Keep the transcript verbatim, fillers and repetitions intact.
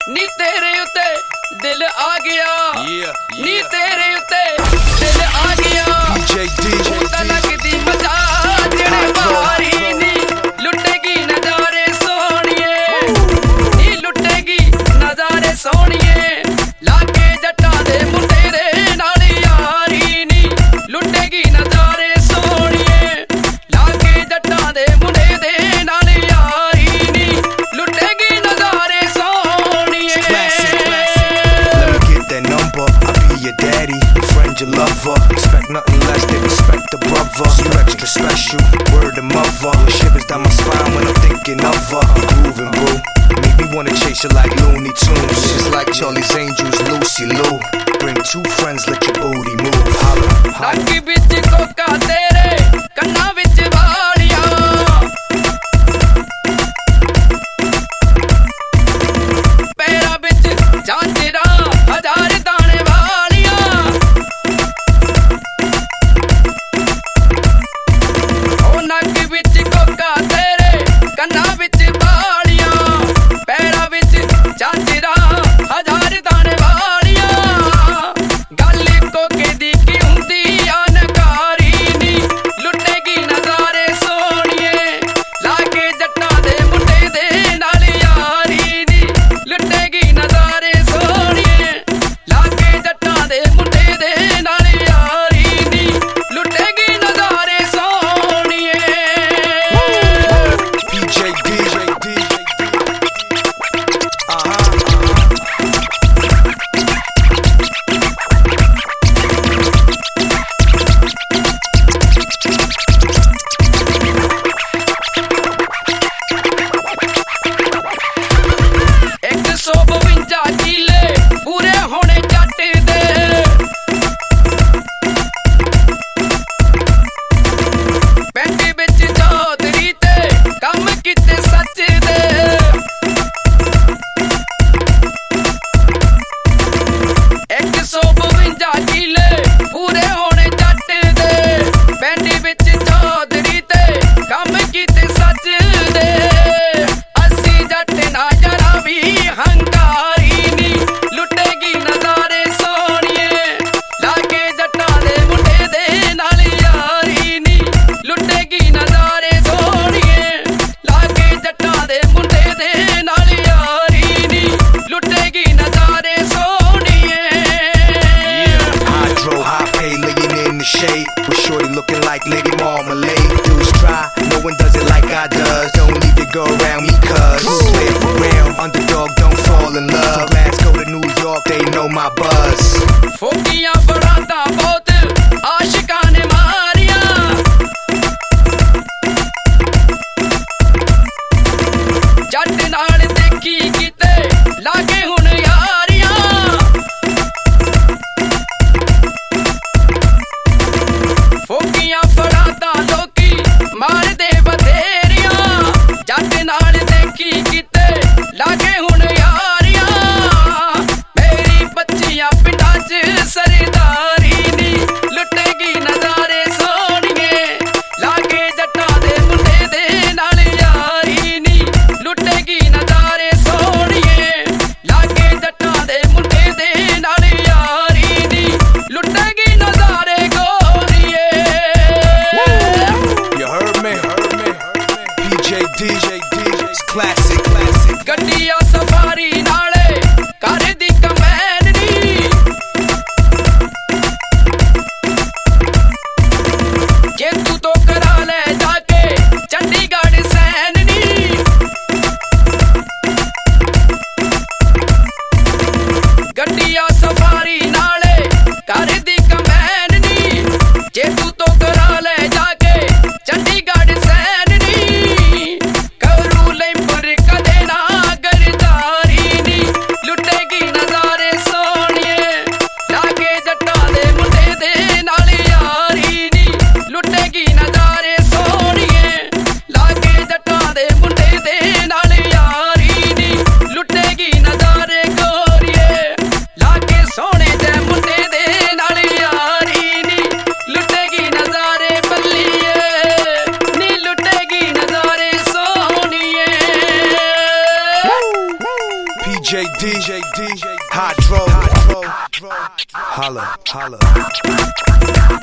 ਨੀ ਤੇਰੇ ਉੱਤੇ ਦਿਲ ਆ ਗਿਆ ਨੀ ਤੇਰੇ ਉੱਤੇ ਦਿਲ ਆ ਗਿਆ ਤੂੰ ਤਾਂ ਲੱਗਦੀ ਮਜ਼ਾ ਜਿਹੜੇ ਮਾਰੀ ਨੀ ਲੁੱਟੇਗੀ ਨਜ਼ਾਰੇ ਸੋਹਣੀਏ ਨੀ ਲੁੱਟੇਗੀ ਨਜ਼ਾਰੇ ਸੋਹਣੀਏ ਲਾਗੇ ਜੱਟਾਂ ਦੇ ਮੁੰਡੇ ਦੇ ਨਾਲ ਯਾਰੀ ਨੀ ਲੁੱਟੇਗੀ ਨਜ਼ਾਰੇ ਸੋਹਣੀਏ ਲਾਗੇ ਜੱਟਾਂ ਦੇ ਮੁੰਡੇ ਦੇ ਨਾਲ ਯਾਰੀ ਨੀ ਲੁੱਟੇਗੀ ਨਜ਼ਾਰੇ ਸੋਹਣੀਏ Your daddy, friend, your lover. Expect nothing less, they respect the brother. You extra special, word of mother. Shivers down my spine when I'm thinking of her. I'm grooving, boo. Make me wanna chase you like Looney Tunes. Just like Charlie's Angels, Lucy Lou. Bring two friends, let your booty move. Holla, holla. ਨੱਕ ਵਿੱਚ ਕੋਕਾ ਤੇਰੇ ਕੰਨਾਂ ਵਿੱਚ ਵਾਲੀਆਂ ਪੈਰਾਂ ਵਿੱਚ ਝਾਂਜਰਾਂ ਹਜ਼ਾਰ ਦਾਣੇ ਨੱਕ ਵਿੱਚ ਕੋਕਾ ਤੇਰੇ ਕੰਨਾਂ ਵਿੱਚ ਵਾਲੀਆਂ ਪੈਰਾਂ ਵਿੱਚ ਝਾਂਜਰਾਂ ਹਜ਼ਾਰ ਦਾਣੇ ਵਾਲੀਆਂ ਗੱਲ ਕੋਕੇ ਦੀ ਕੀ ਹੁੰਦੀ ਆ ਨਕਾਰੀ ਨੀ ਲੁੱਟੇਗੀ ਨਜ਼ਾਰੇ ਸੋਹਣੀਏ ਲਾਗੇ ਜੱਟਾਂ ਦੇ ਮੁੰਡੇ ਦੇ ਨਾਲ ਯਾਰੀ ਨੀ ਲੁੱਟੇਗੀ ਨਜ਼ਾਰੇ ਸੋਹਣੀਏ ਲਾਗੇ ਜੱਟਾਂ ਦੇ ਮੁੰਡੇ ਦੇ ਨਾਲ ਯਾਰੀ ਨੀ ਲੁੱਟੇਗੀ ਨਜ਼ਾਰੇ ਸੋਹਣੀਏ ਇੱਕ ਸੌ ਬਵੰਜਾ ਕਿੱਲੇ ਪੂਰੇ ਹੋਣੇ ਜੱਟ ਦੇ ਪਿੰਡ ਵਿੱਚ ਚੌਧਰੀ ਤੇ ਕੰਮ ਕੀਤੇ ਸੱਚ ਦੇ ਇੱਕ ਸੌ ਬਵੰਜਾ ਕਿੱਲੇ ਪੂਰੇ ਹੋਣੇ ਜੱਟ ਦੇ ਪਿੰਡ ਵਿੱਚ ਚੌਧਰੀ ਤੇ ਕੰਮ ਕੀਤੇ ਸੱਚ ਦੇ ਅਸੀਂ ਜੱਟ ਨਾ ਜਰਾ ਵੀ ਹੰਕਾਰੀ ਨੀ ਲੁੱਟੇਗੀ ਨਜ਼ਾਰੇ ਸੋਹਣੀਏ ਲਾਗੇ ਜੱਟਾਂ ਦੇ ਮੁੰਡੇ ਦੇ ਨਾਲ ਯਾਰੀ ਨੀ ਲੁੱਟੇਗੀ ਨਜ਼ਾਰੇ ਸੋਹਣੀਏ ਲਾਗੇ ਜੱਟਾਂ ਦੇ ਮੁੰਡੇ ਦੇ ਨਾਲ ਯਾਰੀ ਨੀ ਲੁੱਟੇਗੀ ਨਜ਼ਾਰੇ ਸੋਹਣੀਏ I drove high pay, laying in the shade with shorty looking like Lady Marmalade. Dudes try, no one does it like I does. Don't need to go around me cuz play it for real, underdog don't fall in love. Glasgow to New York, they know my buzz. ਫੋਕੀਆਂ ਬਰਾਤਾਂ ਬਹੁਤ ਆਸ਼ਿਕਾਂ ਨੇ ਮਾਰੀਆਂ ਜੱਟ ਨਾਲ ਦੇਖੀ ਕਿਤੇ ਲਾਗੇ ਹੁਣ ਯਾਰੀਆਂ ਫੋਕੀਆਂ ਬਰਾਤਾਂ ਲੋਕੀ ਮਾਰਦੇ ਬਥੇਰੀਆਂ ਜੱਟ ਨਾਲ ਦੇਖੀ ਕਿਤੇ ਲਾਗੇ ਹੁਣ ਯਾਰੀਆਂ ਮੇਰੀ ਬੱਚੀਆਂ ਪਿੰਡਾਂ 'ਚ ਸਰਦਾਰੀ J D, Hydro, Hydro, Holla, holla.